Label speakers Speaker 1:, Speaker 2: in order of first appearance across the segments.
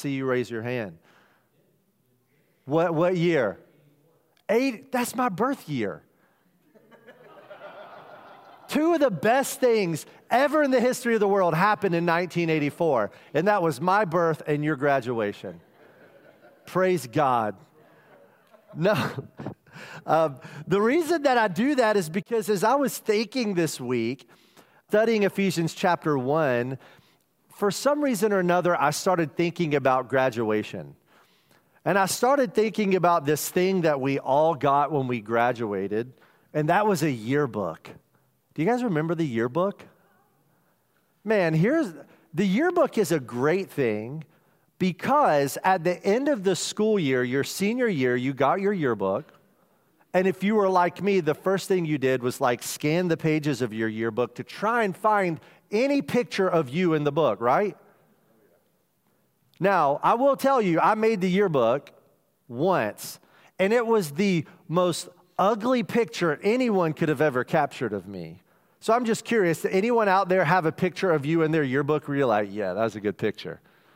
Speaker 1: see you raise your hand. What year? 8. That's my birth year. Two of the best things ever in the history of the world happened in 1984, and that was my birth and your graduation. Praise God. No, the reason that I do that is because as I was thinking this week, studying Ephesians chapter 1, for some reason or another, I started thinking about graduation. And I started thinking about this thing that we all got when we graduated, and that was a yearbook. Do you guys remember the yearbook? Man, the yearbook is a great thing because at the end of the school year, your senior year, you got your yearbook. And if you were like me, the first thing you did was like scan the pages of your yearbook to try and find any picture of you in the book, right? Now, I will tell you, I made the yearbook once, and it was the most ugly picture anyone could have ever captured of me. So I'm just curious, does anyone out there have a picture of you in their yearbook where you're like, yeah, that was a good picture?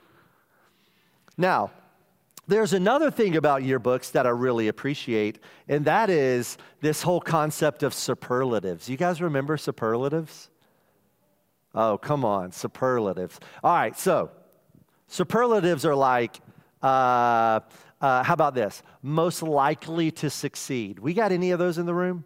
Speaker 1: Now, there's another thing about yearbooks that I really appreciate, and that is this whole concept of superlatives. You guys remember superlatives? Oh, come on, superlatives. All right, so superlatives are like, how about this? Most likely to succeed. We got any of those in the room?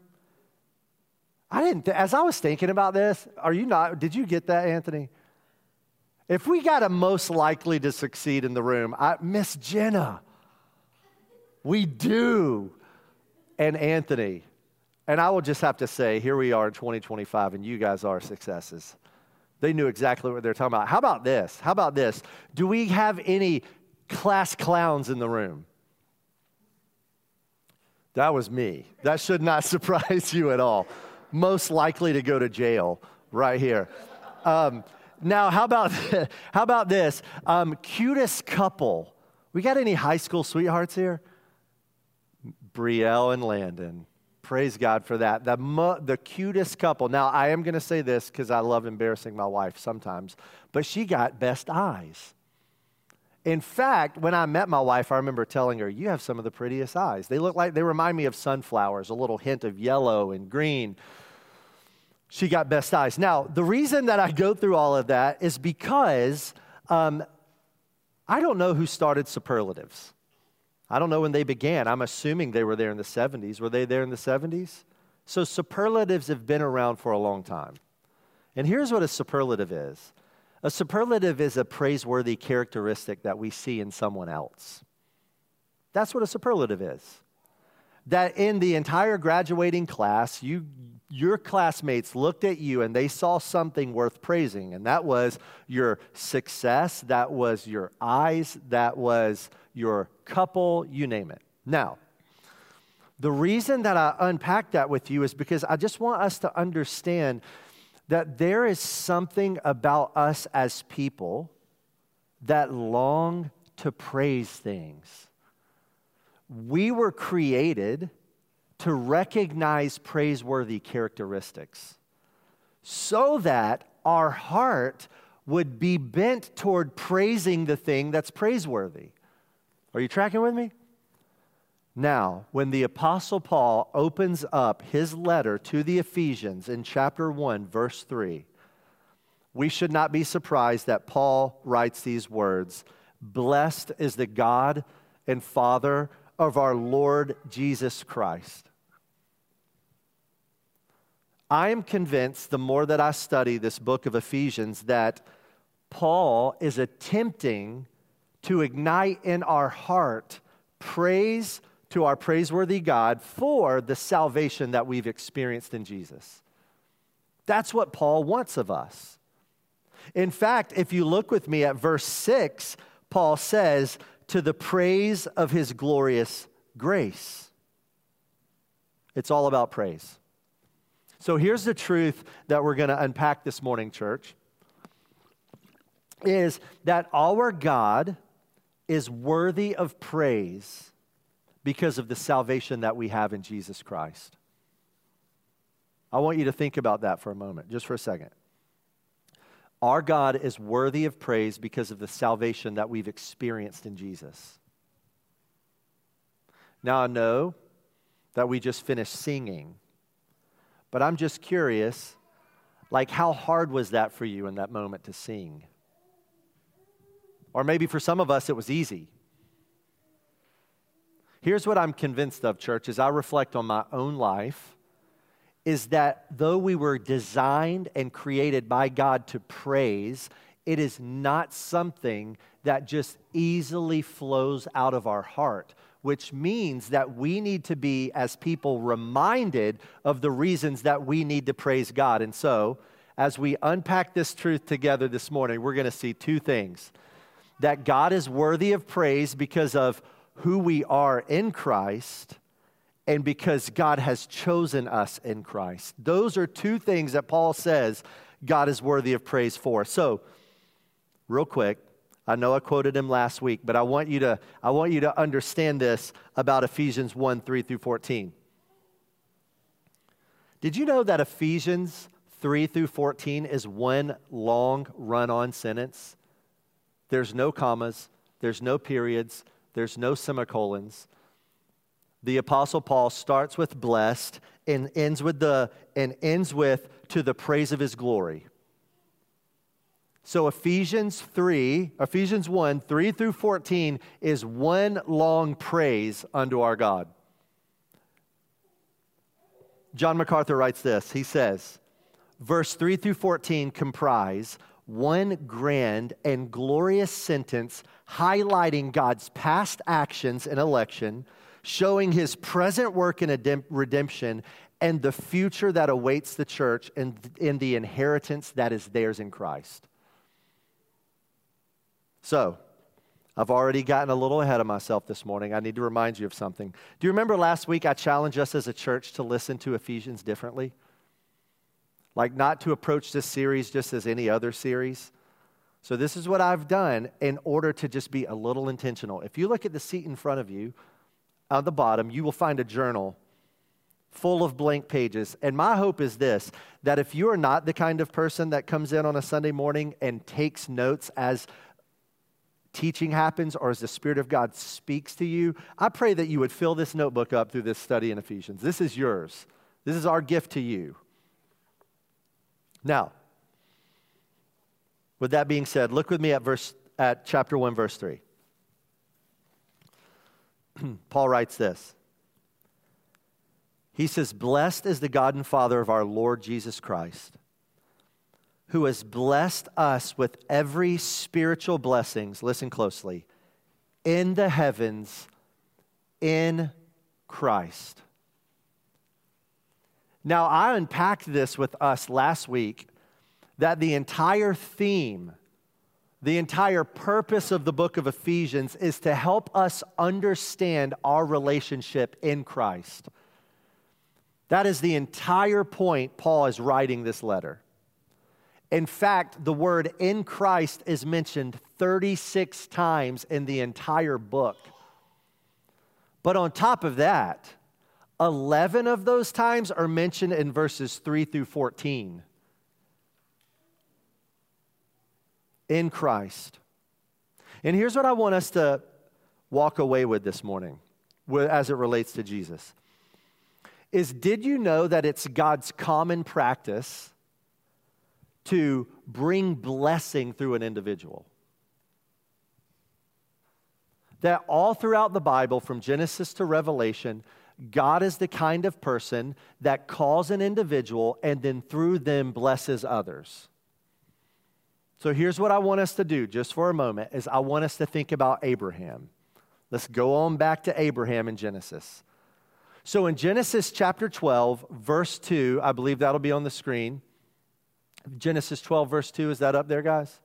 Speaker 1: As I was thinking about this, did you get that, Anthony? If we got a most likely to succeed in the room, Miss Jenna, we do, and Anthony. And I will just have to say, here we are in 2025, and you guys are successes. They knew exactly what they're talking about. How about this? Do we have any class clowns in the room? That was me. That should not surprise you at all. Most likely to go to jail right here. Now, how about this? Cutest couple. We got any high school sweethearts here? Brielle and Landon. Praise God for that. The cutest couple. Now, I am going to say this because I love embarrassing my wife sometimes, but she got best eyes. In fact, when I met my wife, I remember telling her, you have some of the prettiest eyes. They remind me of sunflowers, a little hint of yellow and green. She got best eyes. Now, the reason that I go through all of that is because I don't know who started superlatives. I don't know when they began. I'm assuming they were there in the 70s. Were they there in the 70s? So superlatives have been around for a long time. And here's what a superlative is. A superlative is a praiseworthy characteristic that we see in someone else. That's what a superlative is. That in the entire graduating class, your classmates looked at you and they saw something worth praising. And that was your success, that was your eyes, that was your couple, you name it. Now, the reason that I unpack that with you is because I just want us to understand that there is something about us as people that long to praise things. We were created to recognize praiseworthy characteristics so that our heart would be bent toward praising the thing that's praiseworthy. Are you tracking with me? Now, when the Apostle Paul opens up his letter to the Ephesians in chapter 1, verse 3, we should not be surprised that Paul writes these words, "Blessed is the God and Father of our Lord Jesus Christ." I am convinced, the more that I study this book of Ephesians, that Paul is attempting to ignite in our heart praise to our praiseworthy God for the salvation that we've experienced in Jesus. That's what Paul wants of us. In fact, if you look with me at verse 6, Paul says, "To the praise of his glorious grace." It's all about praise. So here's the truth that we're going to unpack this morning, church, is that our God is worthy of praise because of the salvation that we have in Jesus Christ. I want you to think about that for a moment, just for a second. Our God is worthy of praise because of the salvation that we've experienced in Jesus. Now I know that we just finished singing, but I'm just curious, like how hard was that for you in that moment to sing? Or maybe for some of us it was easy. Here's what I'm convinced of, church, as I reflect on my own life, is that though we were designed and created by God to praise, it is not something that just easily flows out of our heart, which means that we need to be, as people, reminded of the reasons that we need to praise God. And so, as we unpack this truth together this morning, we're going to see two things. That God is worthy of praise because of who we are in Christ, and because God has chosen us in Christ. Those are two things that Paul says God is worthy of praise for. So, real quick, I know I quoted him last week, but I want you to understand this about Ephesians 1, 3 through 14. Did you know that Ephesians 3 through 14 is one long run-on sentence? There's no commas, there's no periods, there's no semicolons. The Apostle Paul starts with blessed and ends with to the praise of his glory. So Ephesians 1, 3 through 14 is one long praise unto our God. John MacArthur writes this. He says, verse 3 through 14 comprise one grand and glorious sentence highlighting God's past actions in election, showing his present work in redemption, and the future that awaits the church and in the inheritance that is theirs in Christ. So, I've already gotten a little ahead of myself this morning. I need to remind you of something. Do you remember last week I challenged us as a church to listen to Ephesians differently? Like not to approach this series just as any other series. So this is what I've done in order to just be a little intentional. If you look at the seat in front of you, on the bottom, you will find a journal full of blank pages. And my hope is this, that if you are not the kind of person that comes in on a Sunday morning and takes notes as teaching happens or as the Spirit of God speaks to you, I pray that you would fill this notebook up through this study in Ephesians. This is yours. This is our gift to you. Now, with that being said, look with me at chapter 1, verse 3. Paul writes this. He says, "Blessed is the God and Father of our Lord Jesus Christ, who has blessed us with every spiritual blessings," listen closely, "in the heavens in Christ." Now, I unpacked this with us last week, that the entire theme, the entire purpose of the book of Ephesians is to help us understand our relationship in Christ. That is the entire point Paul is writing this letter. In fact, the word "in Christ" is mentioned 36 times in the entire book. But on top of that, 11 of those times are mentioned in verses 3 through 14. In Christ. And here's what I want us to walk away with this morning as it relates to Jesus. Did you know that it's God's common practice to bring blessing through an individual? That all throughout the Bible, from Genesis to Revelation, God is the kind of person that calls an individual and then through them blesses others. So here's what I want us to do just for a moment, is I want us to think about Abraham. Let's go on back to Abraham in Genesis. So in Genesis chapter 12, verse 2, I believe that'll be on the screen. Genesis 12, verse 2, is that up there, guys?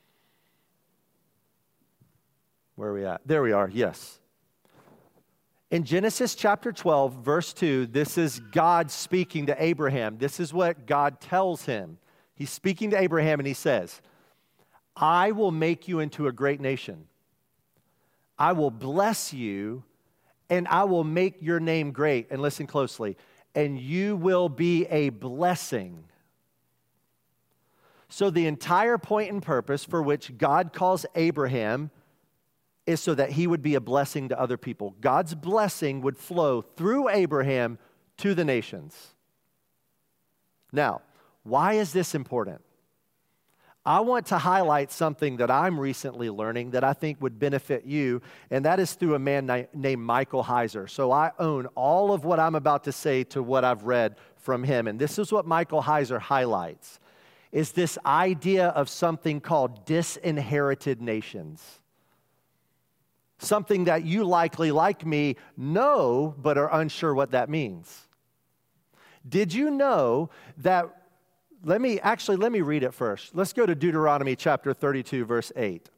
Speaker 1: Where are we at? There we are, yes. In Genesis chapter 12, verse 2, this is God speaking to Abraham. This is what God tells him. He's speaking to Abraham and he says, "I will make you into a great nation. I will bless you and I will make your name great." And listen closely. "And you will be a blessing." So the entire point and purpose for which God calls Abraham is so that he would be a blessing to other people. God's blessing would flow through Abraham to the nations. Now, why is this important? I want to highlight something that I'm recently learning that I think would benefit you, and that is through a man named Michael Heiser. So I own all of what I'm about to say to what I've read from him, and this is what Michael Heiser highlights, is this idea of something called disinherited nations. Something that you likely, like me, know but are unsure what that means. Did you know that, let me read it first. Let's go to Deuteronomy chapter 32, verse 8.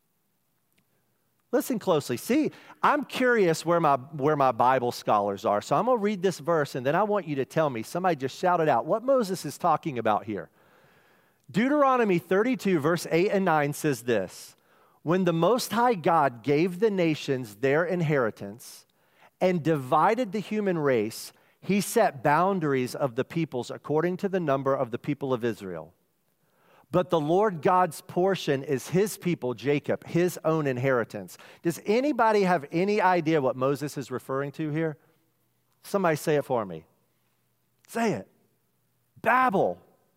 Speaker 1: Listen closely. See, I'm curious where my Bible scholars are. So I'm going to read this verse, and then I want you to tell me, somebody just shouted out, what Moses is talking about here. Deuteronomy 32, verse 8 and 9 says this: when the Most High God gave the nations their inheritance and divided the human race, he set boundaries of the peoples according to the number of the people of Israel. But the Lord God's portion is his people, Jacob, his own inheritance. Does anybody have any idea what Moses is referring to here? Somebody say it for me. Say it. Babel.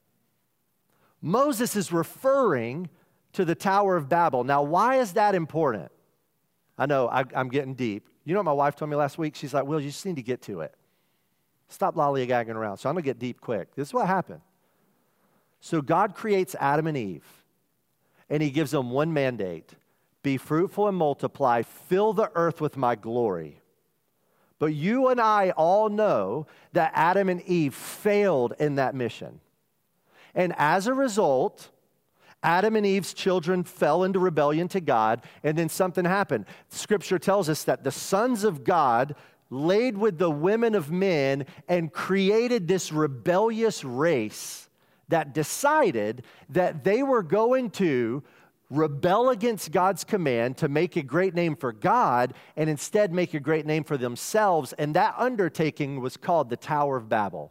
Speaker 1: Moses is referring to the Tower of Babel. Now, why is that important? I know, I'm getting deep. You know what my wife told me last week? She's like, Will, you just need to get to it. Stop lollygagging around. So I'm going to get deep quick. This is what happened. So God creates Adam and Eve, and he gives them one mandate: be fruitful and multiply, fill the earth with my glory. But you and I all know that Adam and Eve failed in that mission. And as a result, Adam and Eve's children fell into rebellion to God, and then something happened. Scripture tells us that the sons of God laid with the women of men and created this rebellious race that decided that they were going to rebel against God's command to make a great name for God and instead make a great name for themselves, and that undertaking was called the Tower of Babel.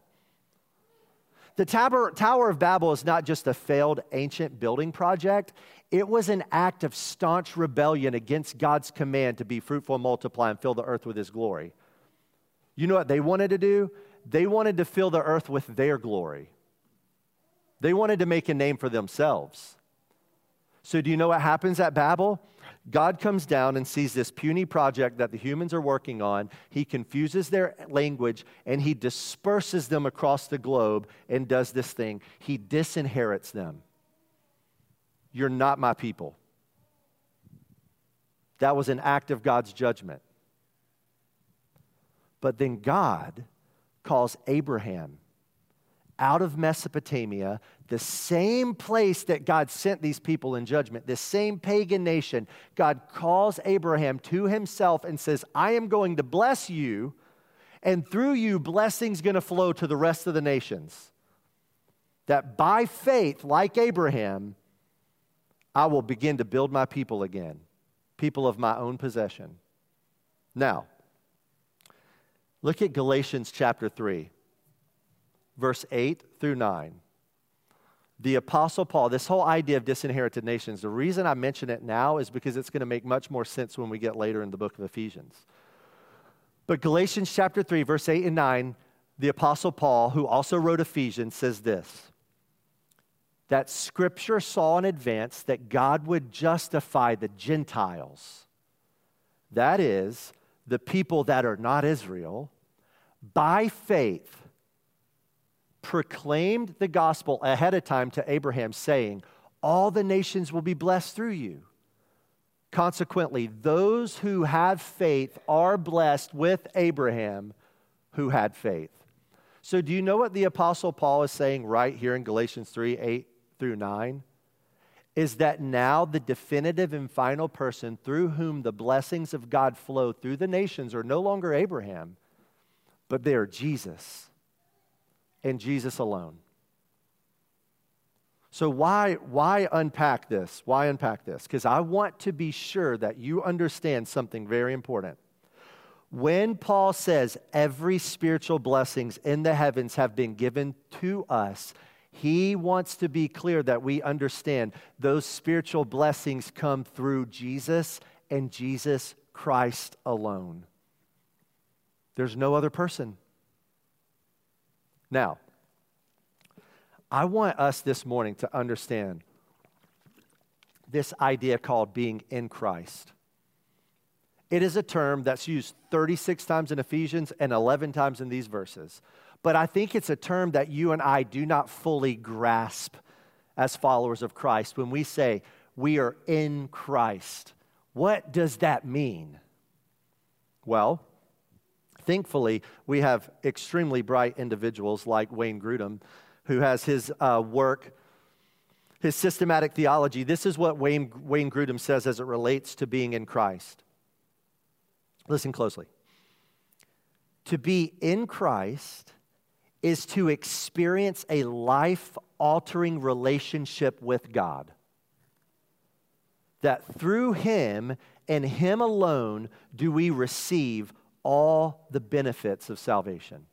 Speaker 1: The Tower of Babel is not just a failed ancient building project. It was an act of staunch rebellion against God's command to be fruitful and multiply and fill the earth with his glory. You know what they wanted to do? They wanted to fill the earth with their glory. They wanted to make a name for themselves. So do you know what happens at Babel? God comes down and sees this puny project that the humans are working on. He confuses their language, and he disperses them across the globe and does this thing. He disinherits them. You're not my people. That was an act of God's judgment. But then God calls Abraham out of Mesopotamia, the same place that God sent these people in judgment, this same pagan nation. God calls Abraham to himself and says, I am going to bless you, and through you, blessing's going to flow to the rest of the nations. That by faith, like Abraham, I will begin to build my people again, people of my own possession. Now, look at Galatians chapter 3. Verse 8 through 9. The Apostle Paul, this whole idea of disinherited nations, the reason I mention it now is because it's going to make much more sense when we get later in the book of Ephesians. But Galatians chapter 3, verse 8 and 9, the Apostle Paul, who also wrote Ephesians, says this: that Scripture saw in advance that God would justify the Gentiles, that is, the people that are not Israel, by faith, proclaimed the gospel ahead of time to Abraham, saying, all the nations will be blessed through you. Consequently, those who have faith are blessed with Abraham who had faith. So do you know what the Apostle Paul is saying right here in Galatians 3, 8 through 9? Is that now the definitive and final person through whom the blessings of God flow through the nations are no longer Abraham, but they are Jesus. And Jesus alone. So why unpack this? Why unpack this? Because I want to be sure that you understand something very important. When Paul says every spiritual blessings in the heavens have been given to us, He wants to be clear that we understand those spiritual blessings come through Jesus and Jesus Christ alone. There's no other person. Now, I want us this morning to understand this idea called being in Christ. It is a term that's used 36 times in Ephesians and 11 times in these verses. But I think it's a term that you and I do not fully grasp as followers of Christ. When we say we are in Christ, what does that mean? Well, thankfully, we have extremely bright individuals like Wayne Grudem, who has his work, his systematic theology. This is what Wayne Grudem says as it relates to being in Christ. Listen closely. To be in Christ is to experience a life-altering relationship with God. That through Him and Him alone do we receive all the benefits of salvation.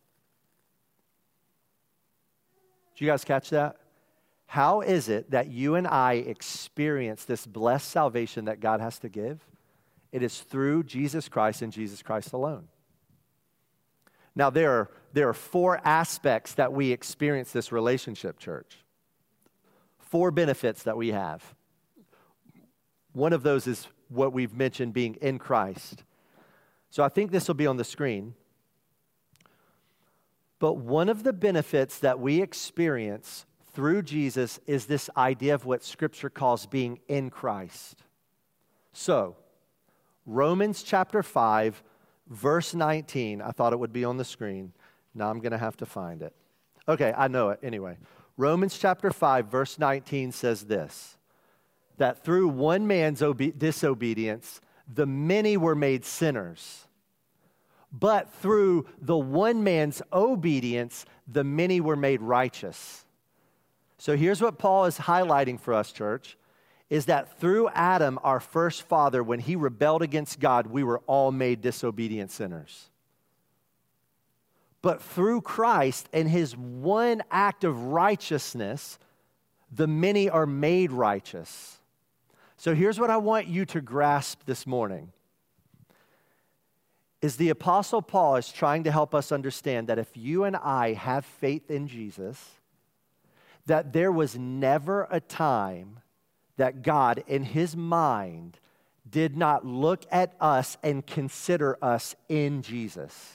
Speaker 1: Did you guys catch that? How is it that you and I experience this blessed salvation that God has to give? It is through Jesus Christ and Jesus Christ alone. Now, there are 4 aspects that we experience this relationship, church. 4 benefits that we have. One of those is what we've mentioned, being in Christ. So I think this will be on the screen. But one of the benefits that we experience through Jesus is this idea of what Scripture calls being in Christ. So, Romans chapter 5, verse 19, I thought it would be on the screen. Now I'm going to have to find it. Okay, I know it anyway. Romans chapter 5, verse 19 says this, that through one man's disobedience, the many were made sinners. But through the one man's obedience, the many were made righteous. So here's what Paul is highlighting for us, church, is that through Adam, our first father, when he rebelled against God, we were all made disobedient sinners. But through Christ and His one act of righteousness, the many are made righteous. So here's what I want you to grasp this morning. Is the Apostle Paul is trying to help us understand that if you and I have faith in Jesus, that there was never a time that God, in His mind, did not look at us and consider us in Jesus.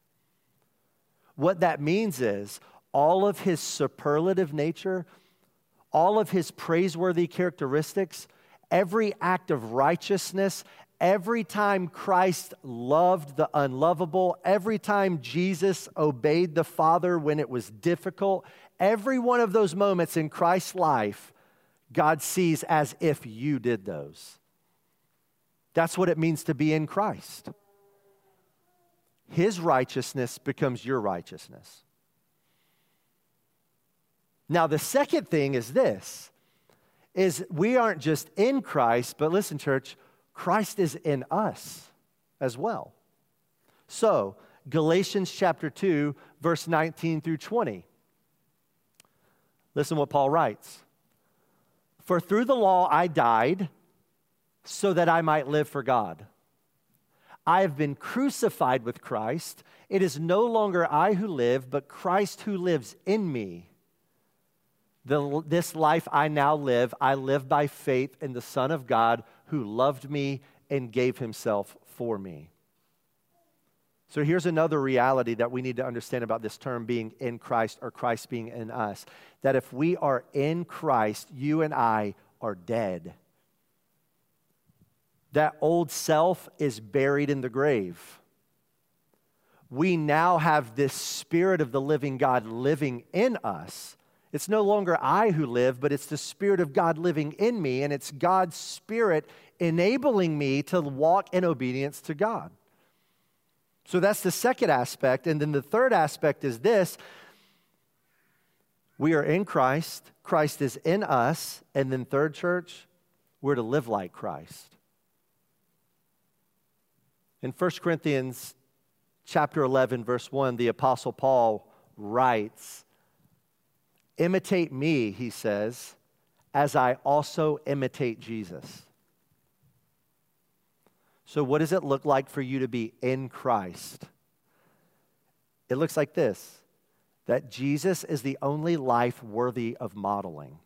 Speaker 1: What that means is all of His superlative nature, all of His praiseworthy characteristics, every act of righteousness, every time Christ loved the unlovable, every time Jesus obeyed the Father when it was difficult, every one of those moments in Christ's life, God sees as if you did those. That's what it means to be in Christ. His righteousness becomes your righteousness. Now, the second thing is this, is we aren't just in Christ, but listen, church, Christ is in us as well. So, Galatians chapter 2, verse 19 through 20. Listen what Paul writes. For through the law I died so that I might live for God. I have been crucified with Christ. It is no longer I who live, but Christ who lives in me. This life I now live, I live by faith in the Son of God who loved me and gave Himself for me. So here's another reality that we need to understand about this term being in Christ or Christ being in us. That if we are in Christ, you and I are dead. That old self is buried in the grave. We now have this Spirit of the living God living in us. It's no longer I who live, but it's the Spirit of God living in me, and it's God's Spirit enabling me to walk in obedience to God. So that's the second aspect. And then the third aspect is this. We are in Christ. Christ is in us. And then third, church, we're to live like Christ. In 1 Corinthians chapter 11, verse 1, the Apostle Paul writes, Imitate me, he says, as I also imitate Jesus. So what does it look like for you to be in Christ? It looks like this, that Jesus is the only life worthy of modeling.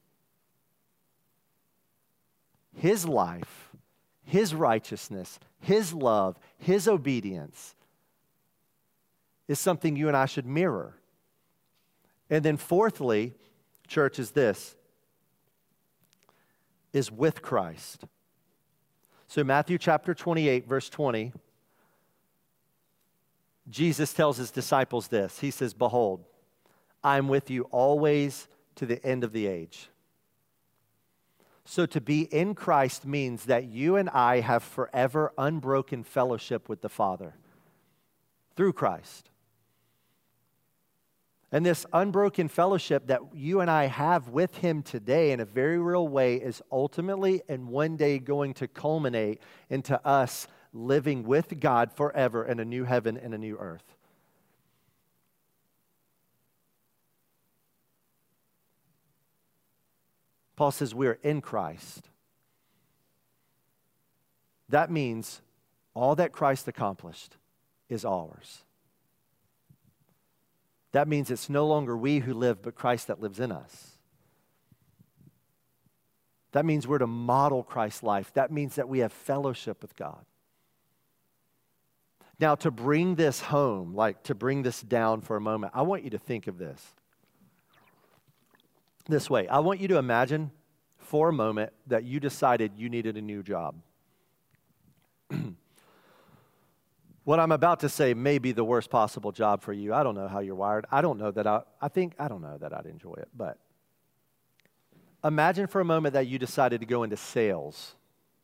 Speaker 1: His life, his righteousness, his love, his obedience is something you and I should mirror. And then fourthly, church, is this, is with Christ. So Matthew chapter 28, verse 20, Jesus tells his disciples this. He says, behold, I am with you always to the end of the age. So to be in Christ means that you and I have forever unbroken fellowship with the Father through Christ. And this unbroken fellowship that you and I have with him today in a very real way is ultimately and one day going to culminate into us living with God forever in a new heaven and a new earth. Paul says we're in Christ. That means all that Christ accomplished is ours. That means it's no longer we who live, but Christ that lives in us. That means we're to model Christ's life. That means that we have fellowship with God. Now, to bring this home, like to bring this down for a moment, I want you to think of this way. I want you to imagine for a moment that you decided you needed a new job. What I'm about to say may be the worst possible job for you. I don't know how you're wired. I don't know that I'd enjoy it. But imagine for a moment that you decided to go into sales.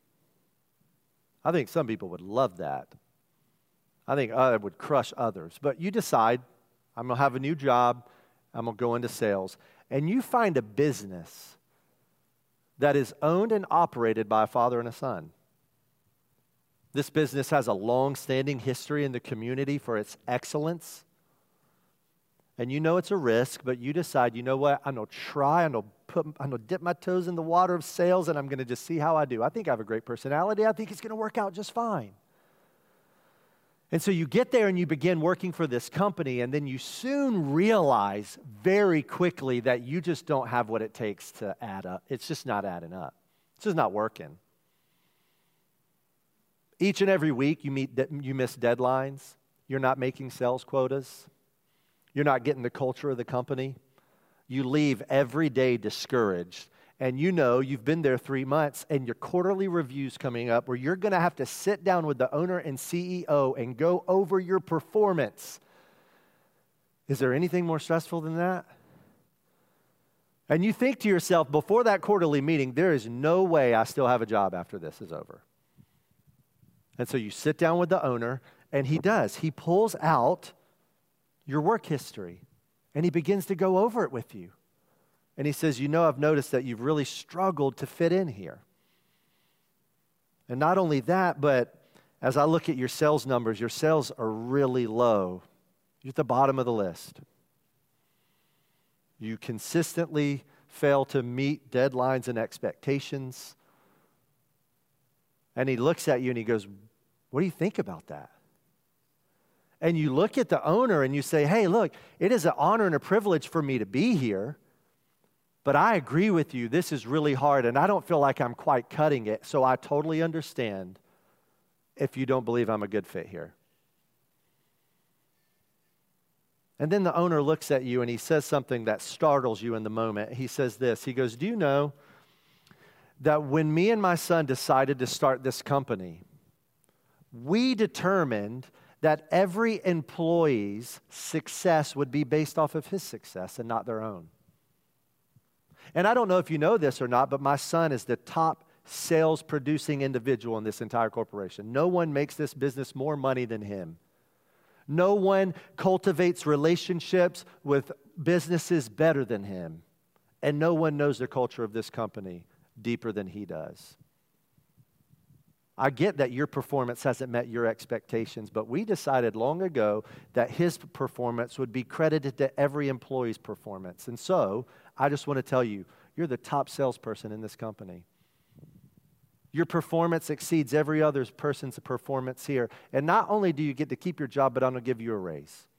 Speaker 1: I think some people would love that. I think it would crush others. But you decide, I'm going to have a new job. I'm going to go into sales. And you find a business that is owned and operated by a father and a son. This business has a long-standing history in the community for its excellence. And you know it's a risk, but you decide, you know what, I'm going to try, I'm going to dip my toes in the water of sales, and I'm going to just see how I do. I think I have a great personality. I think it's going to work out just fine. And so you get there and you begin working for this company, and then you soon realize very quickly that you just don't have what it takes to add up. It's just not adding up. It's just not working. Each and every week you miss deadlines. You're not making sales quotas. You're not getting the culture of the company. You leave every day discouraged. And you know you've been there 3 months and your quarterly review's coming up where you're going to have to sit down with the owner and CEO and go over your performance. Is there anything more stressful than that? And you think to yourself, before that quarterly meeting, there is no way I still have a job after this is over. And so you sit down with the owner, and he does. He pulls out your work history, and he begins to go over it with you. And he says, you know, I've noticed that you've really struggled to fit in here. And not only that, but as I look at your sales numbers, your sales are really low. You're at the bottom of the list. You consistently fail to meet deadlines and expectations. And he looks at you and he goes, what do you think about that? And you look at the owner and you say, hey, look, it is an honor and a privilege for me to be here, but I agree with you. This is really hard, and I don't feel like I'm quite cutting it, so I totally understand if you don't believe I'm a good fit here. And then the owner looks at you and he says something that startles you in the moment. He says this. He goes, do you know that when me and my son decided to start this company, we determined that every employee's success would be based off of his success and not their own. And I don't know if you know this or not, but my son is the top sales producing individual in this entire corporation. No one makes this business more money than him. No one cultivates relationships with businesses better than him. And no one knows the culture of this company deeper than he does. I get that your performance hasn't met your expectations, but we decided long ago that his performance would be credited to every employee's performance. And so I just want to tell you, you're the top salesperson in this company. Your performance exceeds every other person's performance here. And not only do you get to keep your job, but I'm going to give you a raise.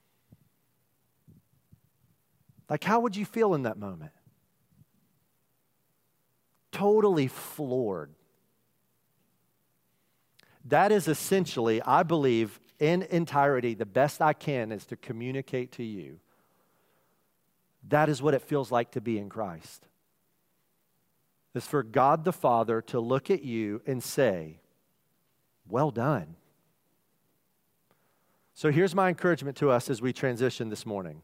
Speaker 1: Like, how would you feel in that moment? Totally floored. That is essentially, I believe, in entirety, the best I can is to communicate to you. That is what it feels like to be in Christ. It's for God the Father to look at you and say, well done. So here's my encouragement to us as we transition this morning.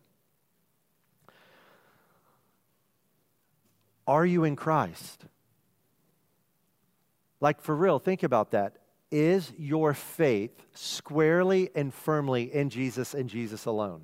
Speaker 1: Are you in Christ? Like, for real, think about that. Is your faith squarely and firmly in Jesus and Jesus alone?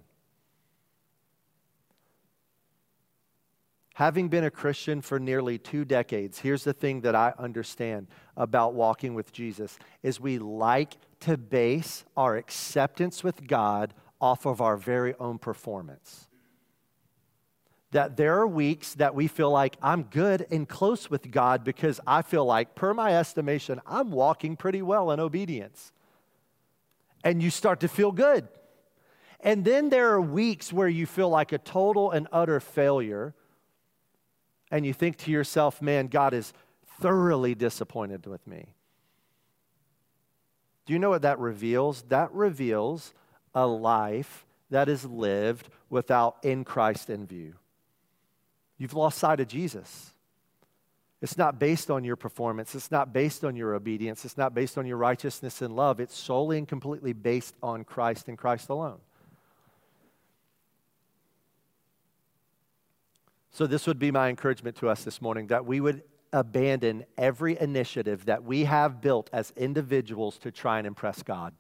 Speaker 1: Having been a Christian for nearly 2 decades, here's the thing that I understand about walking with Jesus, is we like to base our acceptance with God off of our very own performance. That there are weeks that we feel like I'm good and close with God because I feel like, per my estimation, I'm walking pretty well in obedience. And you start to feel good. And then there are weeks where you feel like a total and utter failure. And you think to yourself, man, God is thoroughly disappointed with me. Do you know what that reveals? That reveals a life that is lived without in Christ in view. You've lost sight of Jesus. It's not based on your performance. It's not based on your obedience. It's not based on your righteousness and love. It's solely and completely based on Christ and Christ alone. So this would be my encouragement to us this morning, that we would abandon every initiative that we have built as individuals to try and impress God.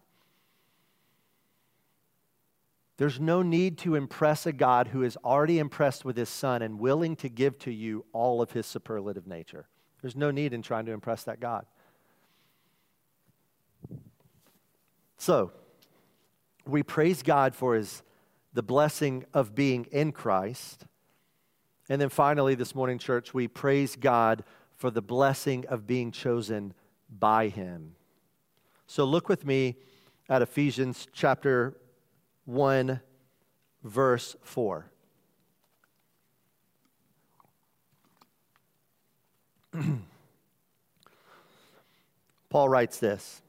Speaker 1: There's no need to impress a God who is already impressed with his Son and willing to give to you all of his superlative nature. There's no need in trying to impress that God. So, we praise God for the blessing of being in Christ. And then finally this morning, church, we praise God for the blessing of being chosen by him. So look with me at Ephesians chapter 1, verse 4. Paul writes this: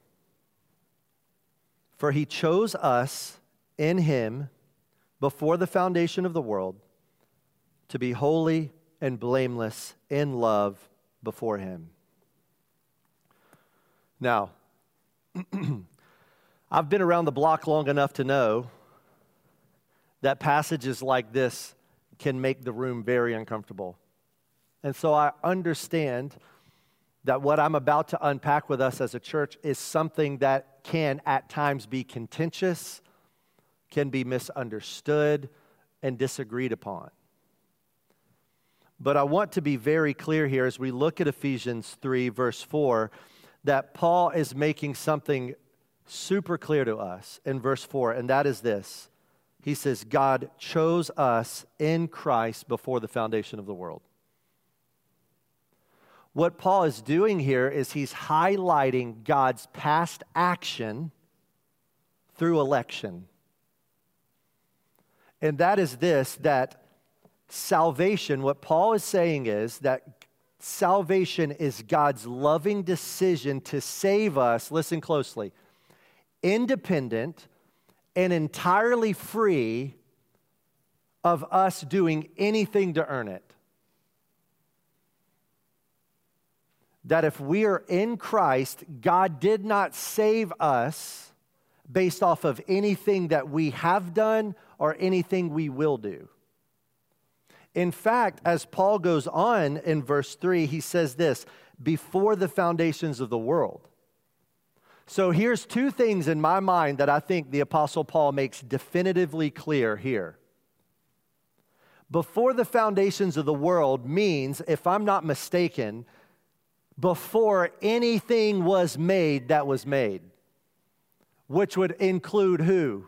Speaker 1: "For he chose us in him before the foundation of the world to be holy and blameless in love before him." Now, I've been around the block long enough to know that passages like this can make the room very uncomfortable. And so I understand that what I'm about to unpack with us as a church is something that can at times be contentious, can be misunderstood, and disagreed upon. But I want to be very clear here as we look at Ephesians 3, verse 4, that Paul is making something super clear to us in verse 4, and that is this. He says, God chose us in Christ before the foundation of the world. What Paul is doing here is he's highlighting God's past action through election. And that is this, that salvation, what Paul is saying is that salvation is God's loving decision to save us, listen closely, independent and entirely free of us doing anything to earn it. That if we are in Christ, God did not save us based off of anything that we have done or anything we will do. In fact, as Paul goes on in verse 3, he says this, before the foundations of the world. So here's 2 things in my mind that I think the Apostle Paul makes definitively clear here. Before the foundations of the world means, if I'm not mistaken, before anything was made that was made, which would include who?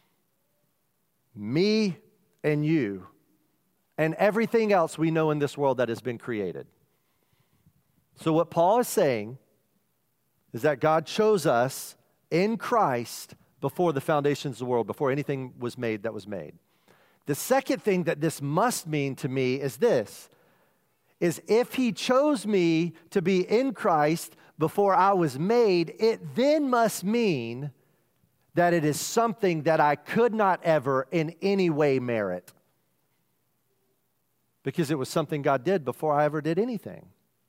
Speaker 1: Me and you, and everything else we know in this world that has been created. So what Paul is saying is that God chose us in Christ before the foundations of the world, before anything was made that was made. The second thing that this must mean to me is this, is if he chose me to be in Christ before I was made, it then must mean that it is something that I could not ever in any way merit. Because it was something God did before I ever did anything.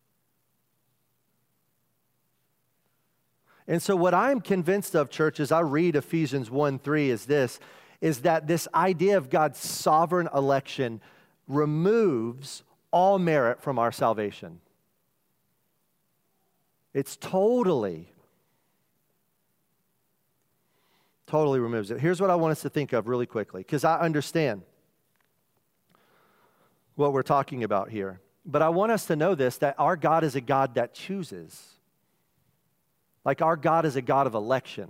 Speaker 1: And so what I'm convinced of, church, as I read Ephesians 1:3 is that this idea of God's sovereign election removes all merit from our salvation. It's totally removes it. Here's what I want us to think of really quickly, because I understand what we're talking about here. But I want us to know this, that our God is a God that chooses. Like our God is a God of election.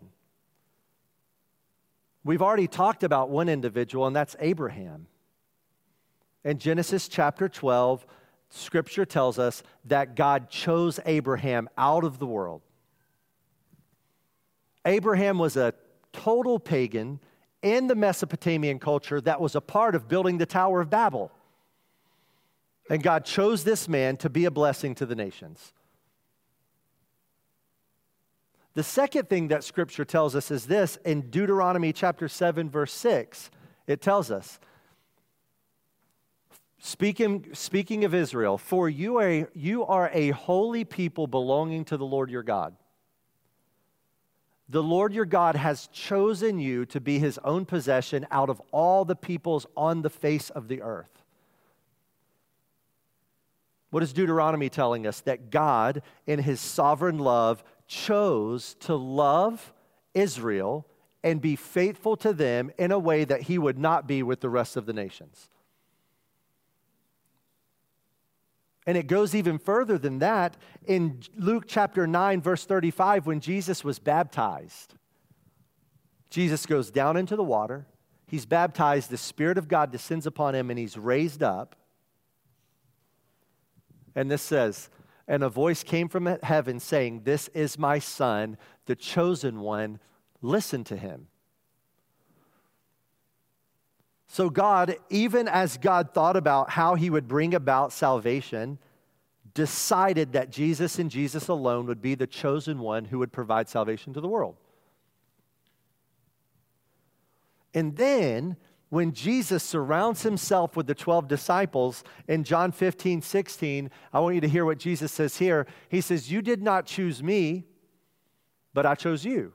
Speaker 1: We've already talked about one individual, and that's Abraham. In Genesis chapter 12, Scripture tells us that God chose Abraham out of the world. Abraham was a total pagan in the Mesopotamian culture that was a part of building the Tower of Babel. And God chose this man to be a blessing to the nations. The second thing that Scripture tells us is this. In Deuteronomy chapter 7, verse 6, it tells us, speaking of Israel, for you are a holy people belonging to the Lord your God. The Lord your God has chosen you to be his own possession out of all the peoples on the face of the earth. What is Deuteronomy telling us? That God, in his sovereign love, chose to love Israel and be faithful to them in a way that he would not be with the rest of the nations. And it goes even further than that. In Luke chapter 9, verse 35, when Jesus was baptized, Jesus goes down into the water. He's baptized. The Spirit of God descends upon him, and he's raised up. And this says, and a voice came from heaven saying, this is my Son, the chosen one. Listen to him. So God, even as God thought about how he would bring about salvation, decided that Jesus and Jesus alone would be the chosen one who would provide salvation to the world. And then, when Jesus surrounds himself with the 12 disciples in John 15:16, I want you to hear what Jesus says here. He says, you did not choose me, but I chose you.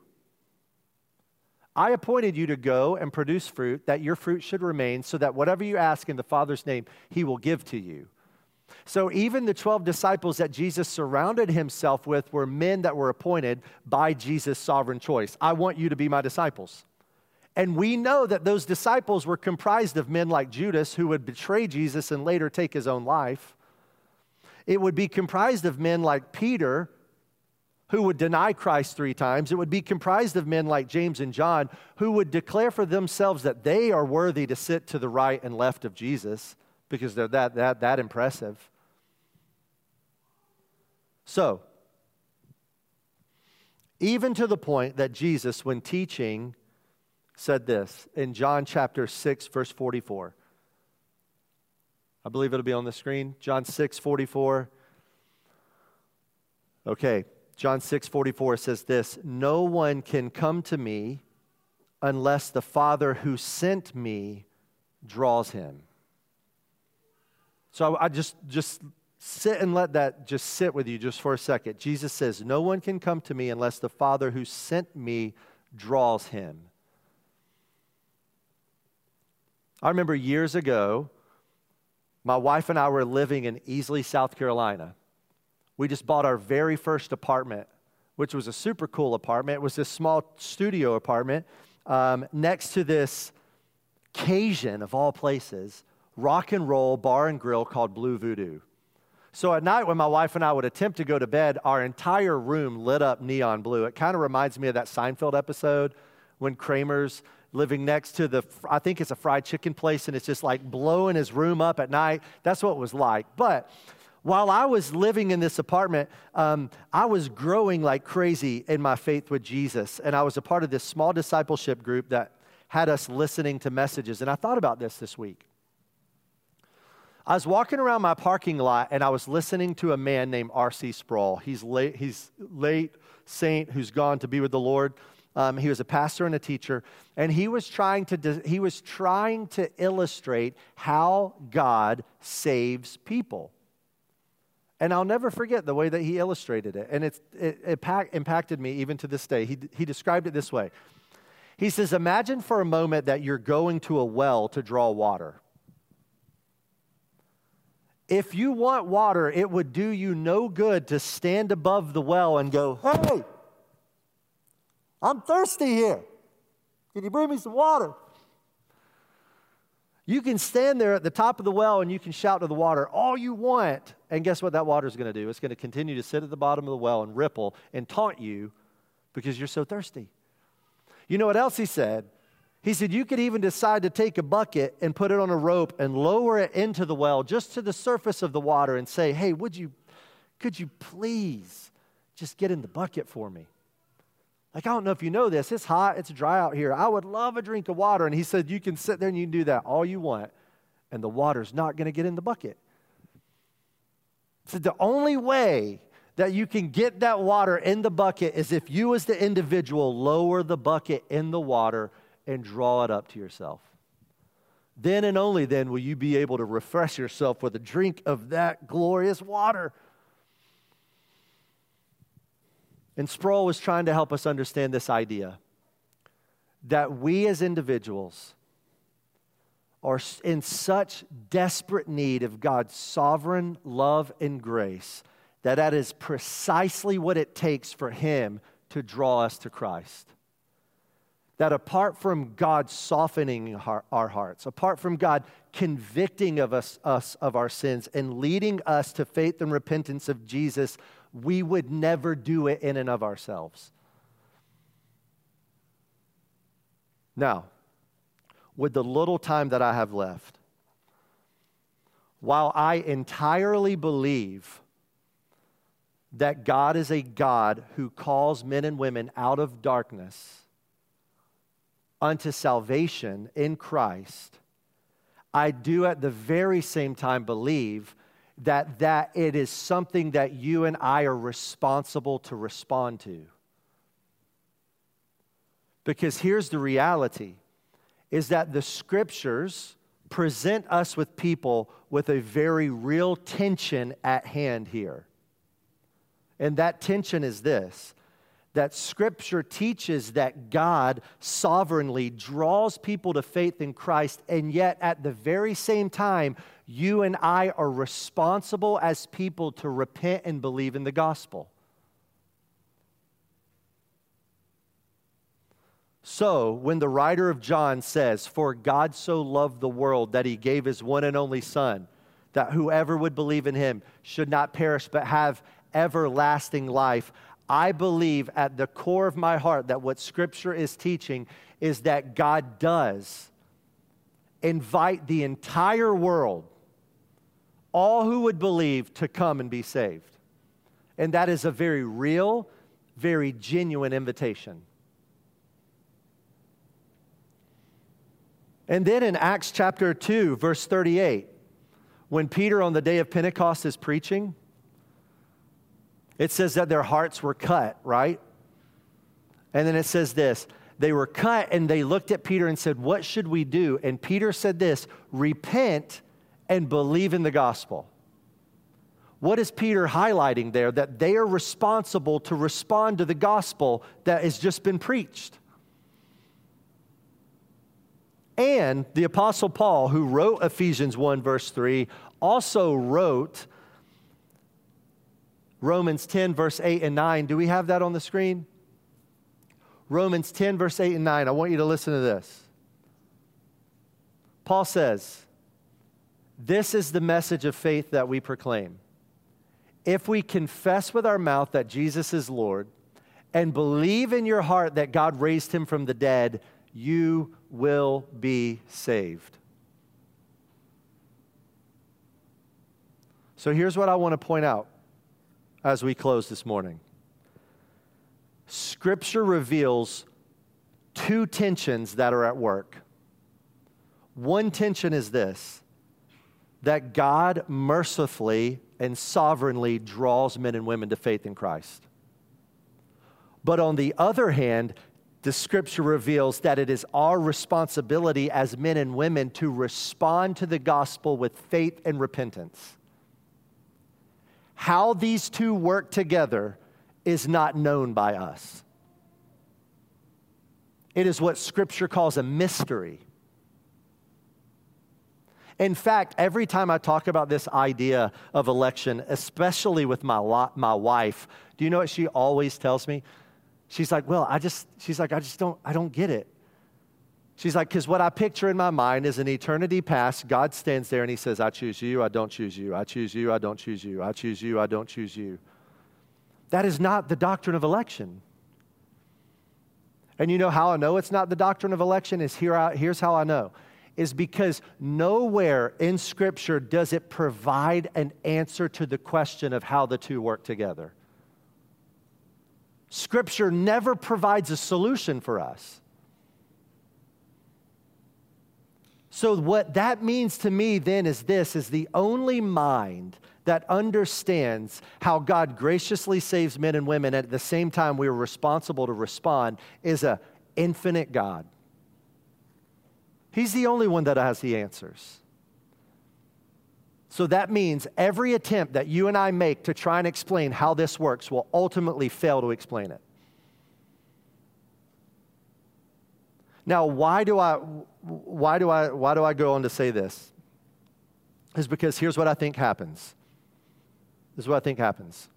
Speaker 1: I appointed you to go and produce fruit, that your fruit should remain, so that whatever you ask in the Father's name, he will give to you. So even the 12 disciples that Jesus surrounded himself with were men that were appointed by Jesus' sovereign choice. I want you to be my disciples. And we know that those disciples were comprised of men like Judas, who would betray Jesus and later take his own life. It would be comprised of men like Peter, who would deny Christ 3 times. It would be comprised of men like James and John, who would declare for themselves that they are worthy to sit to the right and left of Jesus because they're that impressive. So, even to the point that Jesus, when teaching, said this in John chapter 6, verse 44. I believe it'll be on the screen. John 6:44. Okay, John 6:44 says this, no one can come to me unless the Father who sent me draws him. So I just sit and let that just sit with you just for a second. Jesus says, no one can come to me unless the Father who sent me draws him. I remember years ago, my wife and I were living in Easley, South Carolina. We just bought our very first apartment, which was a super cool apartment. It was this small studio apartment next to this Cajun, of all places, rock and roll bar and grill called Blue Voodoo. So at night when my wife and I would attempt to go to bed, our entire room lit up neon blue. It kind of reminds me of that Seinfeld episode when Kramer's living next to I think it's a fried chicken place, and it's just like blowing his room up at night. That's what it was like. But while I was living in this apartment, I was growing like crazy in my faith with Jesus. And I was a part of this small discipleship group that had us listening to messages. And I thought about this week. I was walking around my parking lot, and I was listening to a man named R.C. Sproul. He's late saint who's gone to be with the Lord. He was a pastor and a teacher, and he was trying to illustrate how God saves people. And I'll never forget the way that he illustrated it, and it impacted me even to this day. He described it this way. He says, imagine for a moment that you're going to a well to draw water. If you want water, it would do you no good to stand above the well and go, hey, I'm thirsty here. Can you bring me some water? You can stand there at the top of the well and you can shout to the water all you want. And guess what that water is going to do? It's going to continue to sit at the bottom of the well and ripple and taunt you because you're so thirsty. You know what else he said? He said you could even decide to take a bucket and put it on a rope and lower it into the well just to the surface of the water and say, hey, could you please just get in the bucket for me? Like, I don't know if you know this. It's hot. It's dry out here. I would love a drink of water. And he said, you can sit there and you can do that all you want, and the water's not going to get in the bucket. He said, the only way that you can get that water in the bucket is if you as the individual lower the bucket in the water and draw it up to yourself. Then and only then will you be able to refresh yourself with a drink of that glorious water. And Sproul was trying to help us understand this idea that we as individuals are in such desperate need of God's sovereign love and grace that is precisely what it takes for Him to draw us to Christ. That apart from God softening our hearts, apart from God convicting of us of our sins and leading us to faith and repentance of Jesus, we would never do it in and of ourselves. Now, with the little time that I have left, while I entirely believe that God is a God who calls men and women out of darkness unto salvation in Christ, I do at the very same time believe that it is something that you and I are responsible to respond to. Because here's the reality, is that the Scriptures present us with people with a very real tension at hand here. And that tension is this, that Scripture teaches that God sovereignly draws people to faith in Christ, and yet at the very same time, you and I are responsible as people to repent and believe in the gospel. So, when the writer of John says, "For God so loved the world that He gave His one and only Son, that whoever would believe in Him should not perish but have everlasting life," I believe at the core of my heart that what Scripture is teaching is that God does invite the entire world, all who would believe, to come and be saved. And that is a very real, very genuine invitation. And then in Acts chapter 2, verse 38, when Peter on the day of Pentecost is preaching, it says that their hearts were cut, right? And then it says this, they were cut and they looked at Peter and said, "What should we do?" And Peter said this, "Repent and believe in the gospel." What is Peter highlighting there? That they are responsible to respond to the gospel that has just been preached. And the Apostle Paul, who wrote Ephesians 1, verse 3, also wrote Romans 10, verse 8 and 9. Do we have that on the screen? Romans 10, verse 8 and 9. I want you to listen to this. Paul says, "This is the message of faith that we proclaim. if we confess with our mouth that Jesus is Lord and believe in your heart that God raised him from the dead, you will be saved. So here's what I want to point out as we close this morning. Scripture reveals two tensions that are at work. One tension is this, that God mercifully and sovereignly draws men and women to faith in Christ. But on the other hand, the Scripture reveals that it is our responsibility as men and women to respond to the gospel with faith and repentance. How these two work together is not known by us. It is what Scripture calls a mystery. In fact, every time I talk about this idea of election, especially with my wife, do you know what she always tells me? She's like, I don't get it. She's like, because what I picture in my mind is an eternity past, God stands there and he says, I choose you, I don't choose you. I choose you, I don't choose you. I choose you, I don't choose you. That is not the doctrine of election. And you know how I know it's not the doctrine of election? Here's how I know. Is because nowhere in Scripture does it provide an answer to the question of how the two work together. Scripture never provides a solution for us. So what that means to me then is this, is the only mind that understands how God graciously saves men and women, and at the same time we are responsible to respond, is an infinite God. He's the only one that has the answers. So that means every attempt that you and I make to try and explain how this works will ultimately fail to explain it. Now, why do I go on to say this? Is because here's what I think happens. This is what I think happens.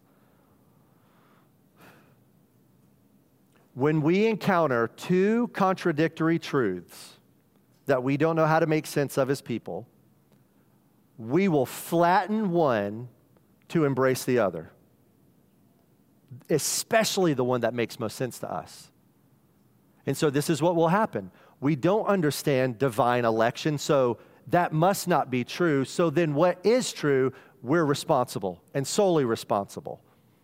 Speaker 1: When we encounter two contradictory truths that we don't know how to make sense of as people, we will flatten one to embrace the other, especially the one that makes most sense to us. And so this is what will happen. We don't understand divine election, so that must not be true. So then what is true, we're responsible and solely responsible.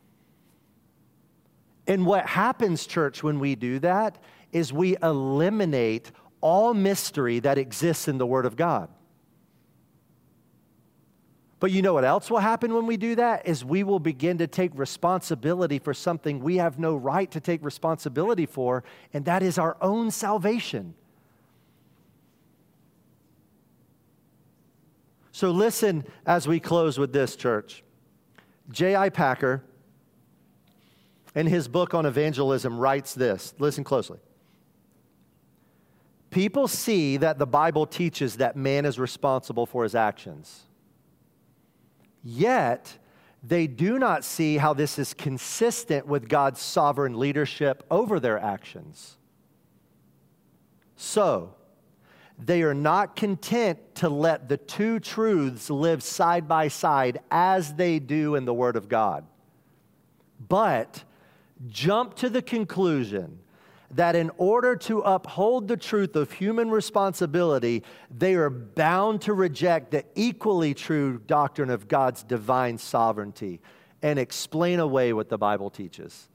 Speaker 1: And what happens, church, when we do that is we eliminate all mystery that exists in the Word of God. But you know what else will happen when we do that? Is we will begin to take responsibility for something we have no right to take responsibility for, and that is our own salvation. So listen as we close with this, church. J.I. Packer, in his book on evangelism, writes this. Listen closely. People see that the Bible teaches that man is responsible for his actions. Yet, they do not see how this is consistent with God's sovereign leadership over their actions. So, they are not content to let the two truths live side by side as they do in the Word of God, but jump to the conclusion that in order to uphold the truth of human responsibility, they are bound to reject the equally true doctrine of God's divine sovereignty and explain away what the Bible teaches.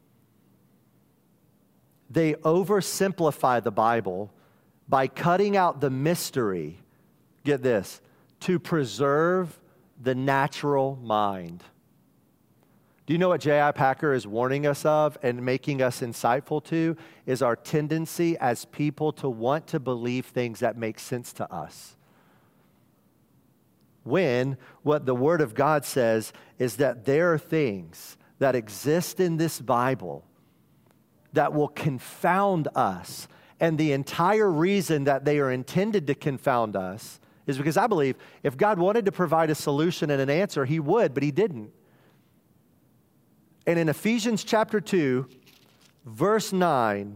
Speaker 1: They oversimplify the Bible by cutting out the mystery, get this, to preserve the natural mind. Do you know what J.I. Packer is warning us of and making us insightful to? Is our tendency as people to want to believe things that make sense to us. When what the Word of God says is that there are things that exist in this Bible that will confound us. And the entire reason that they are intended to confound us is because I believe if God wanted to provide a solution and an answer, He would, but He didn't. And in Ephesians chapter 2, verse 9,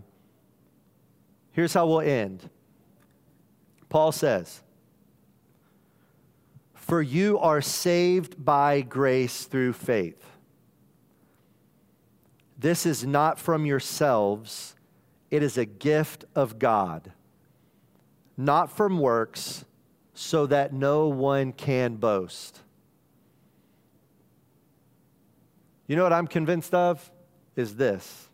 Speaker 1: here's how we'll end. Paul says, For you are saved by grace through faith. This is not from yourselves, it is a gift of God, not from works, so that no one can boast. You know what I'm convinced of? Is this.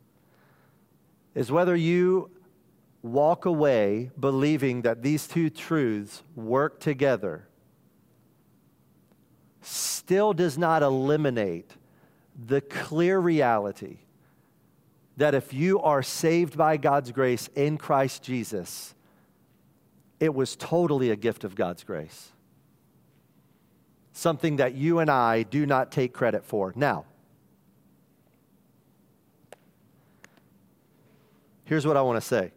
Speaker 1: Is whether you walk away believing that these two truths work together still does not eliminate the clear reality that if you are saved by God's grace in Christ Jesus, it was totally a gift of God's grace. Something that you and I do not take credit for. Now, here's what I want to say.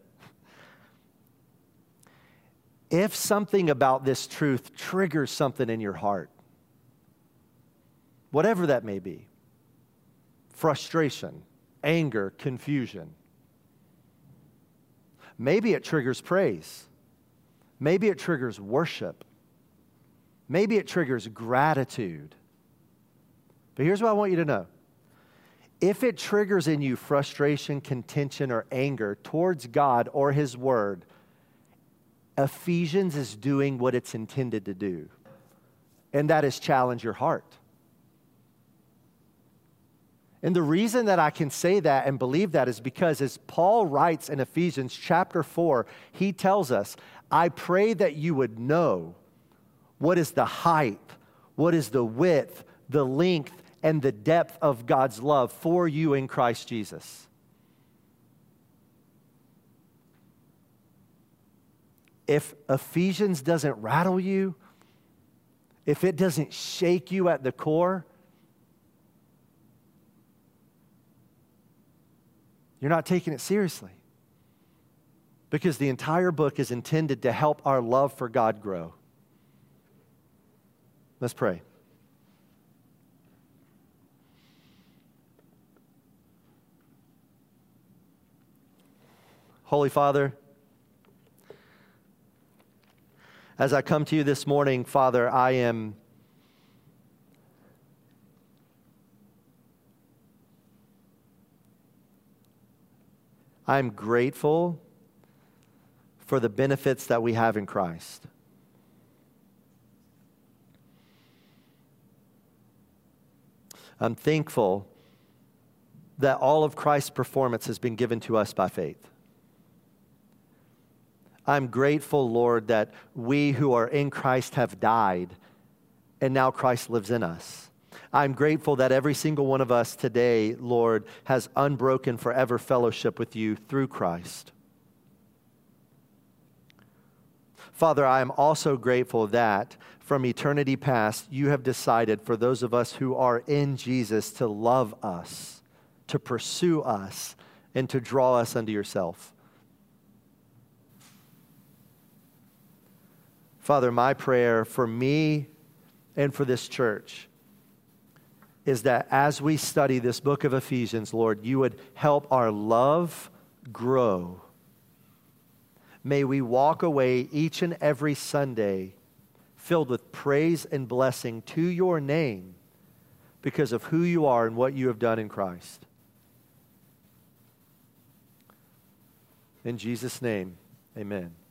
Speaker 1: If something about this truth triggers something in your heart, whatever that may be, frustration, anger, confusion, maybe it triggers praise. Maybe it triggers worship. Maybe it triggers gratitude. But here's what I want you to know. If it triggers in you frustration, contention, or anger towards God or His Word, Ephesians is doing what it's intended to do, and that is challenge your heart. And the reason that I can say that and believe that is because as Paul writes in Ephesians chapter 4, he tells us, I pray that you would know what is the height, what is the width, the length, and the depth of God's love for you in Christ Jesus. If Ephesians doesn't rattle you, if it doesn't shake you at the core, you're not taking it seriously. Because the entire book is intended to help our love for God grow. Let's pray. Holy Father, as I come to you this morning, Father, I'm grateful for the benefits that we have in Christ. I'm thankful that all of Christ's performance has been given to us by faith. I'm grateful, Lord, that we who are in Christ have died, and now Christ lives in us. I'm grateful that every single one of us today, Lord, has unbroken forever fellowship with you through Christ. Father, I am also grateful that from eternity past, you have decided for those of us who are in Jesus to love us, to pursue us, and to draw us unto yourself. Father, my prayer for me and for this church is that as we study this book of Ephesians, Lord, you would help our love grow. May we walk away each and every Sunday filled with praise and blessing to your name because of who you are and what you have done in Christ. In Jesus' name, amen.